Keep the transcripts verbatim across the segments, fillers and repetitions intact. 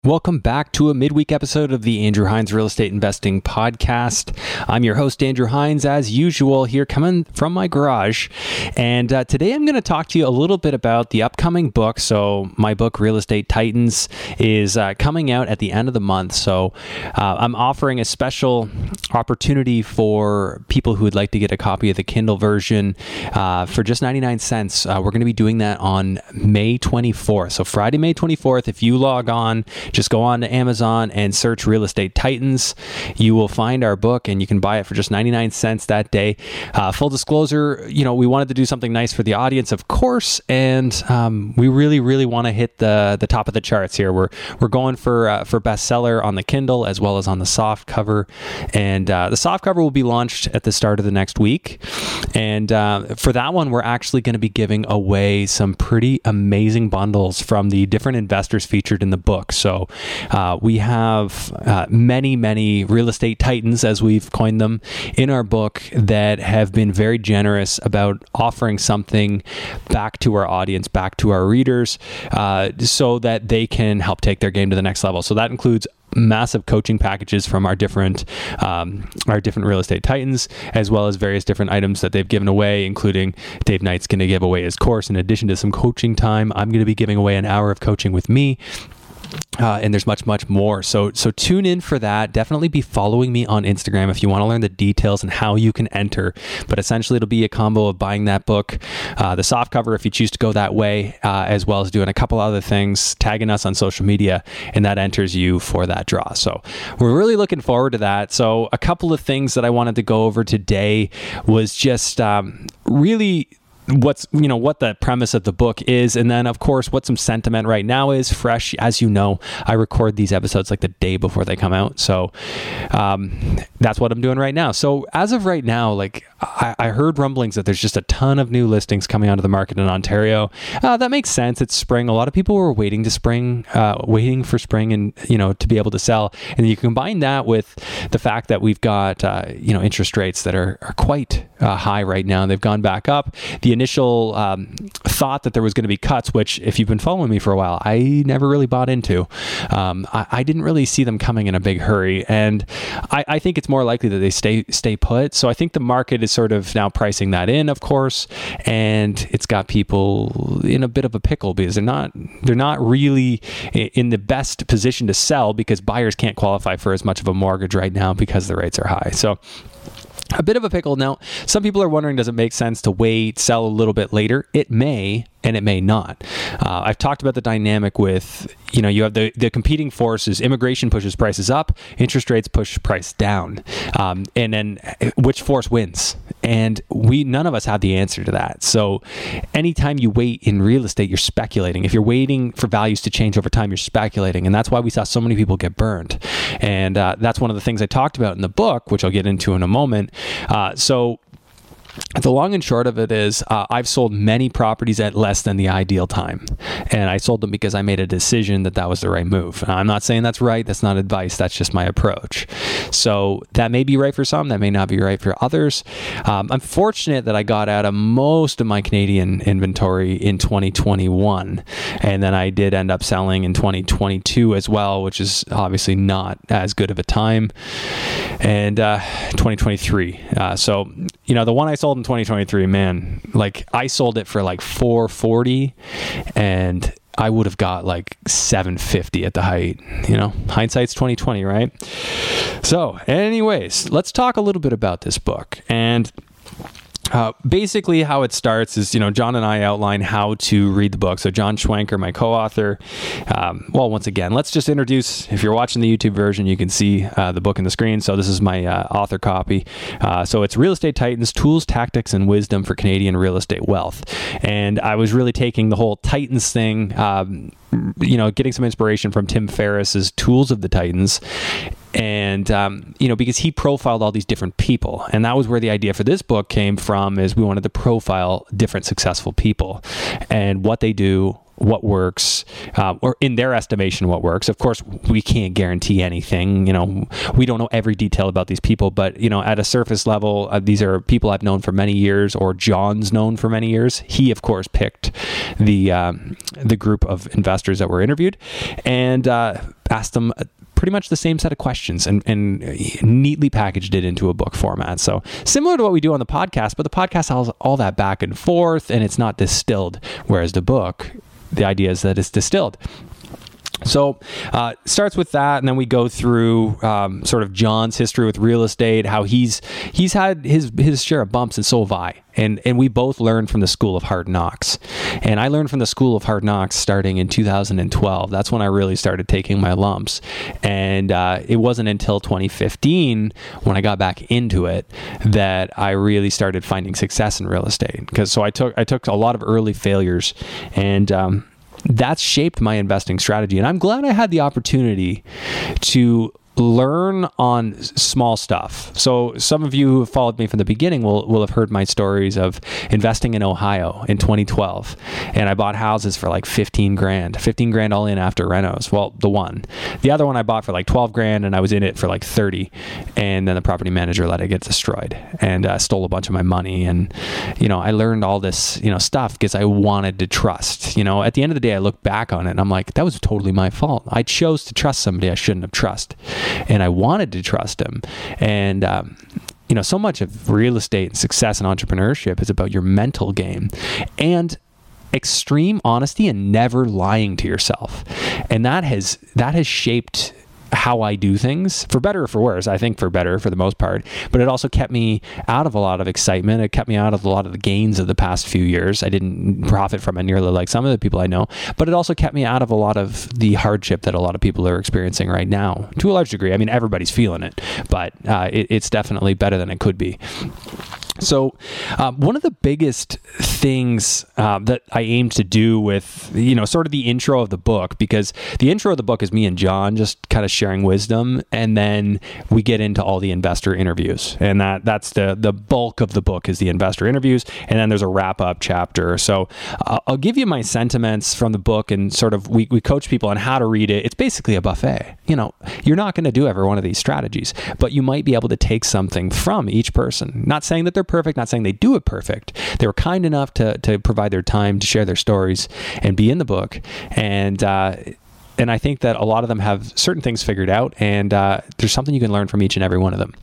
Welcome back to a midweek episode of the Andrew Hines Real Estate Investing Podcast. I'm your host, Andrew Hines, as usual, here coming from my garage. And uh, today I'm going to talk to you a little bit about the upcoming book. So my book, Real Estate Titans, is uh, coming out at the end of the month. So uh, I'm offering a special opportunity for people who would like to get a copy of the Kindle version uh, for just ninety-nine cents. Uh, we're going to be doing that on May twenty-fourth. So Friday, May twenty-fourth, if you log on, just go on to Amazon and search Real Estate Titans. You will find our book and you can buy it for just ninety-nine cents that day. Uh, full disclosure, you know, we wanted to do something nice for the audience, of course, and um, we really, really want to hit the the top of the charts here. We're we're going for uh, for bestseller on the Kindle as well as on the soft cover, and uh, the soft cover will be launched at the start of the next week. And uh, for that one, we're actually going to be giving away some pretty amazing bundles from the different investors featured in the book. So uh, we have uh, many, many real estate titans, as we've coined them, in our book that have been very generous about offering something back to our audience, back to our readers, uh, so that they can help take their game to the next level. So that includes massive coaching packages from our different um, our different real estate titans, as well as various different items that they've given away, including Dave Knight's going to give away his course. In addition to some coaching time, I'm going to be giving away an hour of coaching with me. Uh, and there's much, much more. So so tune in for that. Definitely be following me on Instagram if you want to learn the details and how you can enter. But essentially, it'll be a combo of buying that book, uh, the soft cover if you choose to go that way, uh, as well as doing a couple other things, tagging us on social media, and that enters you for that draw. So we're really looking forward to that. So a couple of things that I wanted to go over today was just um, really what's, you know, what the premise of the book is. And then of course, what some sentiment right now is fresh. As you know, I record these episodes like the day before they come out. So um, that's what I'm doing right now. So as of right now, like I, I heard rumblings that there's just a ton of new listings coming onto the market in Ontario. Uh, that makes sense. It's spring. A lot of people were waiting to spring, uh, waiting for spring and, you know, to be able to sell. And you combine that with the fact that we've got, uh, you know, interest rates that are, are quite uh, high right now. They've gone back up. The initial um, thought that there was going to be cuts, which if you've been following me for a while, I never really bought into. Um, I, I didn't really see them coming in a big hurry. And I, I think it's more likely that they stay stay put. So I think the market is sort of now pricing that in, of course, and it's got people in a bit of a pickle because they're not they're not really in the best position to sell because buyers can't qualify for as much of a mortgage right now because the rates are high. So a bit of a pickle. Now, some people are wondering, does it make sense to wait, sell a little bit later? It may, and it may not. Uh, I've talked about the dynamic with, you know, you have the, the competing forces. Immigration pushes prices up, interest rates push price down. Um, and then which force wins? And we, none of us have the answer to that. So anytime you wait in real estate, you're speculating. If you're waiting for values to change over time, you're speculating. And that's why we saw so many people get burned. And uh, that's one of the things I talked about in the book, which I'll get into in a moment. Uh, so the long and short of it is uh, I've sold many properties at less than the ideal time. And I sold them because I made a decision that that was the right move. I'm not saying that's right. That's not advice. That's just my approach. So that may be right for some. That may not be right for others. Um, I'm fortunate that I got out of most of my Canadian inventory in twenty twenty-one. And then I did end up selling in twenty twenty-two as well, which is obviously not as good of a time. And uh, twenty twenty-three. Uh, so, you know, the one I sold in twenty twenty-three, man, like I sold it for like four forty and I would have got like seven fifty at the height. You know, hindsight's twenty twenty, right? So anyways, let's talk a little bit about this book. And Uh, basically how it starts is, you know, John and I outline how to read the book. So John Schwenker, my co-author, um, well, once again, let's just introduce, if you're watching the YouTube version, you can see uh, the book on the screen. So this is my uh, author copy. Uh, so it's Real Estate Titans, Tools, Tactics, and Wisdom for Canadian Real Estate Wealth. And I was really taking the whole Titans thing, um, you know, getting some inspiration from Tim Ferriss's Tools of the Titans. And, um, you know, because he profiled all these different people. And that was where the idea for this book came from, is we wanted to profile different successful people and what they do, what works, uh, or in their estimation, what works. Of course, we can't guarantee anything. You know, we don't know every detail about these people, but, you know, at a surface level, uh, these are people I've known for many years, or John's known for many years. He, of course, picked the, um, the group of investors that were interviewed. And, uh, asked them pretty much the same set of questions and, and neatly packaged it into a book format. So similar to what we do on the podcast, but the podcast has all that back and forth and it's not distilled. Whereas the book, the idea is that it's distilled. So uh starts with that, and then we go through um, sort of John's history with real estate, how he's he's had his his share of bumps, and so have I. And and we both learned from the School of Hard Knocks. And I learned from the School of Hard Knocks starting in two thousand twelve. That's when I really started taking my lumps. And uh, it wasn't until twenty fifteen, when I got back into it, that I really started finding success in real estate. Because so I took I took a lot of early failures, and um, that's shaped my investing strategy. And I'm glad I had the opportunity to learn on small stuff. So some of you who have followed me from the beginning will, will have heard my stories of investing in Ohio in twenty twelve. And I bought houses for like fifteen grand, fifteen grand all in after renos. Well, the one, the other one I bought for like twelve grand, and I was in it for like thirty. And then the property manager let it get destroyed and uh, stole a bunch of my money. And, you know, I learned all this, you know, stuff because I wanted to trust. You know, at the end of the day, I look back on it and I'm like, that was totally my fault. I chose to trust somebody I shouldn't have trusted. And I wanted to trust him. And, um, you know, so much of real estate and success and entrepreneurship is about your mental game and extreme honesty and never lying to yourself. And that has, that has shaped how I do things, for better or for worse. I think for better for the most part, but it also kept me out of a lot of excitement. It kept me out of a lot of the gains of the past few years. I didn't profit from it nearly like some of the people I know, but it also kept me out of a lot of the hardship that a lot of people are experiencing right now, to a large degree. I mean, everybody's feeling it, but uh, it, it's definitely better than it could be. So uh, one of the biggest things uh, that I aim to do with, you know, sort of the intro of the book, because the intro of the book is me and John just kind of sharing wisdom, and then we get into all the investor interviews, and that that's the the bulk of the book is the investor interviews, and then there's a wrap up chapter. So uh, I'll give you my sentiments from the book, and sort of we, we coach people on how to read it. It's basically a buffet. You know, you're not going to do every one of these strategies, but you might be able to take something from each person. Not saying that they're perfect, not saying they do it perfect. They were kind enough to to provide their time to share their stories and be in the book. And uh, and I think that a lot of them have certain things figured out, and uh, there's something you can learn from each and every one of them.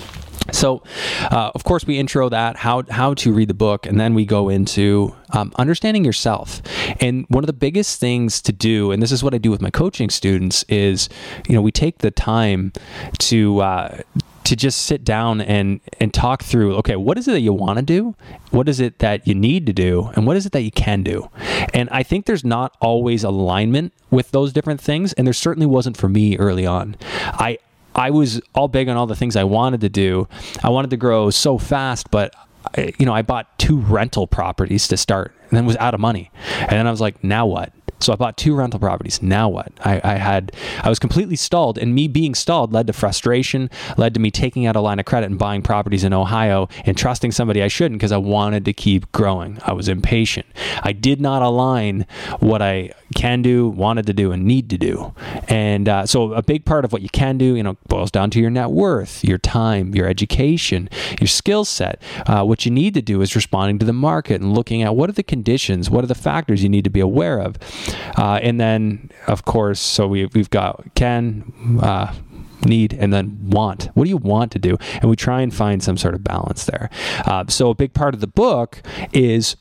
So, uh, of course, we intro that, how how to read the book, and then we go into um, understanding yourself. And one of the biggest things to do, and this is what I do with my coaching students, is, you know, we take the time to uh, to just sit down and and talk through, okay, what is it that you want to do? What is it that you need to do? And what is it that you can do? And I think there's not always alignment with those different things, and there certainly wasn't for me early on. I I was all big on all the things I wanted to do. I wanted to grow so fast, but I, you know, I bought two rental properties to start and then was out of money. And then I was like, now what? So I bought two rental properties. Now what? I, I had, I was completely stalled, and me being stalled led to frustration, led to me taking out a line of credit and buying properties in Ohio and trusting somebody I shouldn't because I wanted to keep growing. I was impatient. I did not align what I can do, wanted to do, and need to do. And uh, so a big part of what you can do, you know, boils down to your net worth, your time, your education, your skill set. Uh, what you need to do is responding to the market and looking at what are the conditions, what are the factors you need to be aware of. Uh, and then, of course, so we, we've got can, uh, need, and then want. What do you want to do? And we try and find some sort of balance there. Uh, so a big part of the book is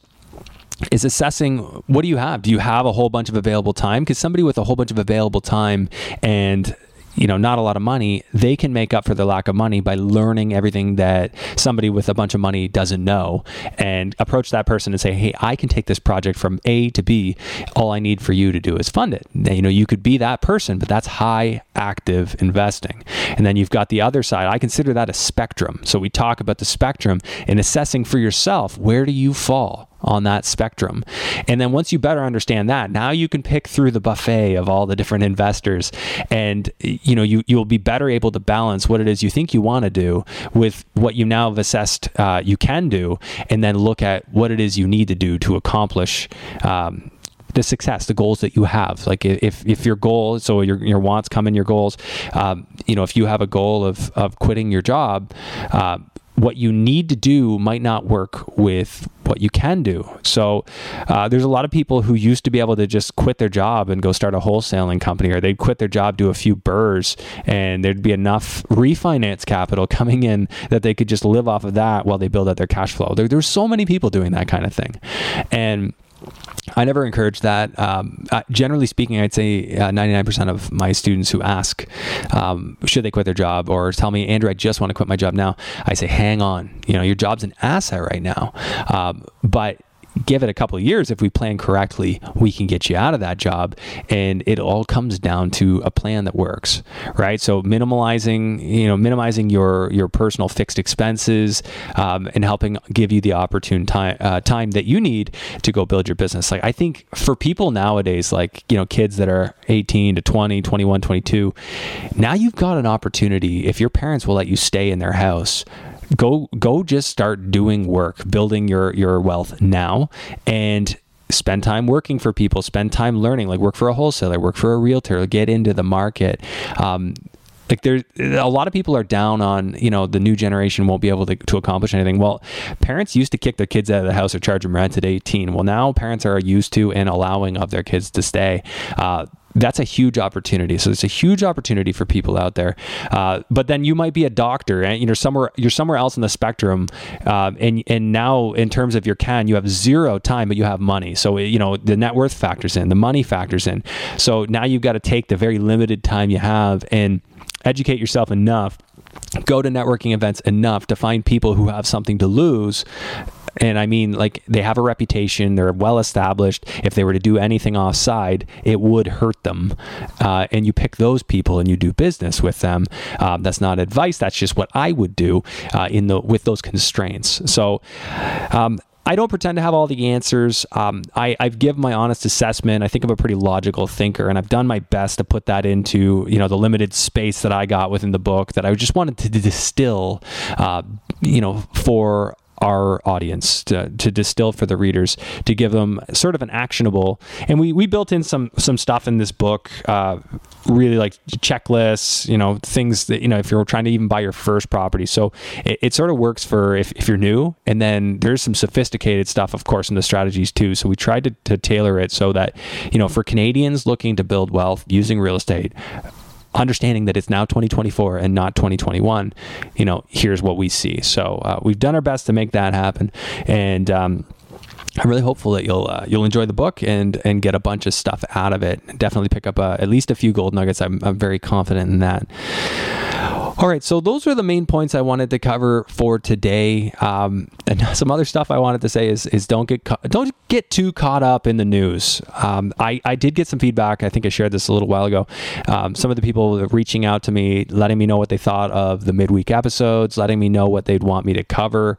is assessing, what do you have? Do you have a whole bunch of available time? Because somebody with a whole bunch of available time and, you know, not a lot of money, they can make up for the lack of money by learning everything that somebody with a bunch of money doesn't know, and approach that person and say, hey, I can take this project from A to B. All I need for you to do is fund it. You know, you could be that person, but that's high active investing. And then you've got the other side. I consider that a spectrum. So we talk about the spectrum and assessing for yourself, where do you fall on that spectrum? And then once you better understand that, now you can pick through the buffet of all the different investors, and you know, you you'll be better able to balance what it is you think you want to do with what you now have assessed uh, you can do, and then look at what it is you need to do to accomplish um, the success, the goals that you have. Like if if your goal, so your your wants come in your goals, um, you know, if you have a goal of of quitting your job, uh, what you need to do might not work with what you can do. So uh, there's a lot of people who used to be able to just quit their job and go start a wholesaling company, or they'd quit their job, do a few burrs, and there'd be enough refinance capital coming in that they could just live off of that while they build out their cash flow. There, there's so many people doing that kind of thing. And I never encourage that. Um, uh, generally speaking, I'd say uh, ninety-nine percent of my students who ask, um, should they quit their job, or tell me, Andrew, I just want to quit my job now, I say, hang on. You know, your job's an asset right now. Um, but give it a couple of years. If we plan correctly, we can get you out of that job, and it all comes down to a plan that works, right? So minimalizing, you know, minimizing your your personal fixed expenses, um, and helping give you the opportune time uh, time that you need to go build your business. Like, I think for people nowadays, like, you know, kids that are eighteen to twenty, twenty-one, twenty-two, now you've got an opportunity. If your parents will let you stay in their house, Go go just start doing work, building your, your wealth now, and spend time working for people, spend time learning, like work for a wholesaler, work for a realtor, get into the market. Um, like there's a lot of people are down on, you know, the new generation won't be able to, to accomplish anything. Well, parents used to kick their kids out of the house or charge them rent at eighteen. Well, now parents are used to and allowing of their kids to stay. Uh, That's a huge opportunity. So it's a huge opportunity for people out there. Uh, but then you might be a doctor, and you know somewhere you're somewhere else in the spectrum, uh, and and now in terms of your can, you have zero time, but you have money. So you know the net worth factors in, the money factors in. So now you've got to take the very limited time you have and educate yourself enough, go to networking events enough to find people who have something to lose. And I mean, like, they have a reputation, they're well established. If they were to do anything offside, it would hurt them. Uh, and you pick those people and you do business with them. Um, that's not advice. That's just what I would do uh, in the with those constraints. So, um, I don't pretend to have all the answers. Um, I, I've given my honest assessment. I think I'm a pretty logical thinker, and I've done my best to put that into, you know, the limited space that I got within the book that I just wanted to distill, uh, you know, for our audience, to, to distill for the readers, to give them sort of an actionable. And we, we built in some, some stuff in this book, uh, really like checklists, you know, things that, you know, if you're trying to even buy your first property. So it, it sort of works for if, if you're new, and then there's some sophisticated stuff, of course, in the strategies too. So we tried to, to tailor it so that, you know, for Canadians looking to build wealth using real estate, understanding that it's now twenty twenty-four and not twenty twenty-one, you know, here's what we see. So uh, we've done our best to make that happen. And um, I'm really hopeful that you'll uh, you'll enjoy the book and and get a bunch of stuff out of it. Definitely pick up uh, at least a few gold nuggets. I'm, I'm very confident in that. All right, so those are the main points I wanted to cover for today. Um, and some other stuff I wanted to say is is don't get ca- don't get too caught up in the news. Um, I I did get some feedback. I think I shared this a little while ago. Um, some of the people reaching out to me, letting me know what they thought of the midweek episodes, letting me know what they'd want me to cover,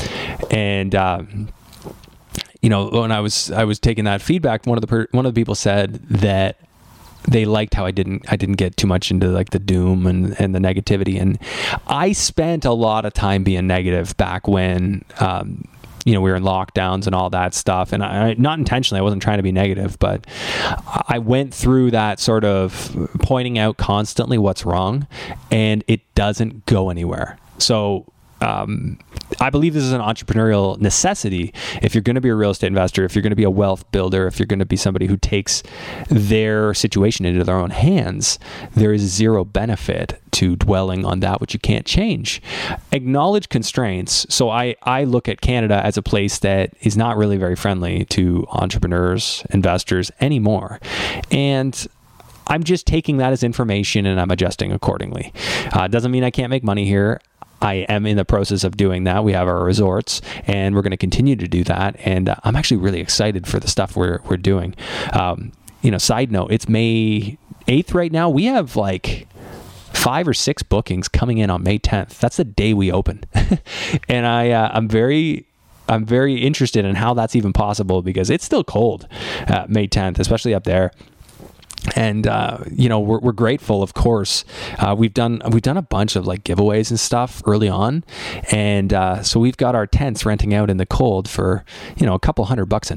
and. Um, You know, when I was I was taking that feedback, one of the per, one of the people said that they liked how I didn't I didn't get too much into like the doom and, and the negativity. And I spent a lot of time being negative back when um, you know we were in lockdowns and all that stuff. And I not intentionally, I wasn't trying to be negative, but I went through that sort of pointing out constantly what's wrong, and it doesn't go anywhere. So. Um, I believe this is an entrepreneurial necessity. If you're going to be a real estate investor, if you're going to be a wealth builder, if you're going to be somebody who takes their situation into their own hands, there is zero benefit to dwelling on that which you can't change. Acknowledge constraints. So I, I look at Canada as a place that is not really very friendly to entrepreneurs, investors anymore. And I'm just taking that as information and I'm adjusting accordingly. Uh, doesn't mean I can't make money here. I am in the process of doing that. We have our resorts, and we're going to continue to do that. And uh, I'm actually really excited for the stuff we're we're doing. Um, you know, side note, it's May eighth right now. We have like five or six bookings coming in on May tenth. That's the day we open, and I uh, I'm very. I'm very interested in how that's even possible because it's still cold uh, May tenth, especially up there. And, uh, you know, we're, we're grateful, of course. Uh, we've done, we've done a bunch of like giveaways and stuff early on. And, uh, so we've got our tents renting out in the cold for, you know, a couple hundred bucks a night.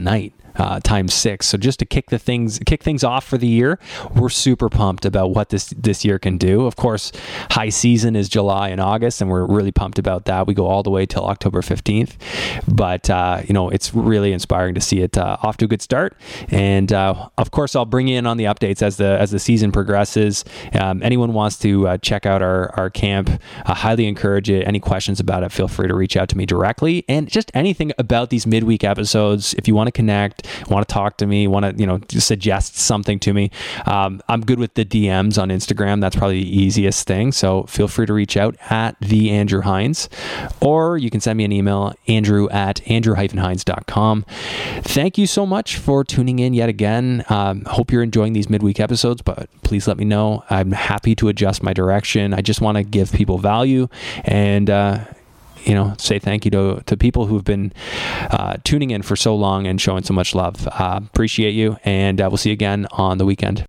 uh, times six. So just to kick the things kick things off for the year, we're super pumped about what this this year can do. Of course, high season is July and August, and we're really pumped about that. We go all the way till October fifteenth, but uh, you know, it's really inspiring to see it uh, off to a good start. And uh, of course, I'll bring you in on the updates as the as the season progresses. Um, anyone wants to uh, check out our our camp, I highly encourage it. Any questions about it, feel free to reach out to me directly. And just anything about these midweek episodes, if you want to connect, want to talk to me, want to, you know, suggest something to me, um, I'm good with the D Ms on Instagram. That's probably the easiest thing. So feel free to reach out at the Andrew Hines, or you can send me an email, andrew at andrew hines dot com. Thank you so much for tuning in yet again. Um, hope you're enjoying these midweek episodes, but please let me know. I'm happy to adjust my direction. I just want to give people value and, uh, you know, say thank you to, to people who've been uh, tuning in for so long and showing so much love. Uh, appreciate you. And uh, we'll see you again on the weekend.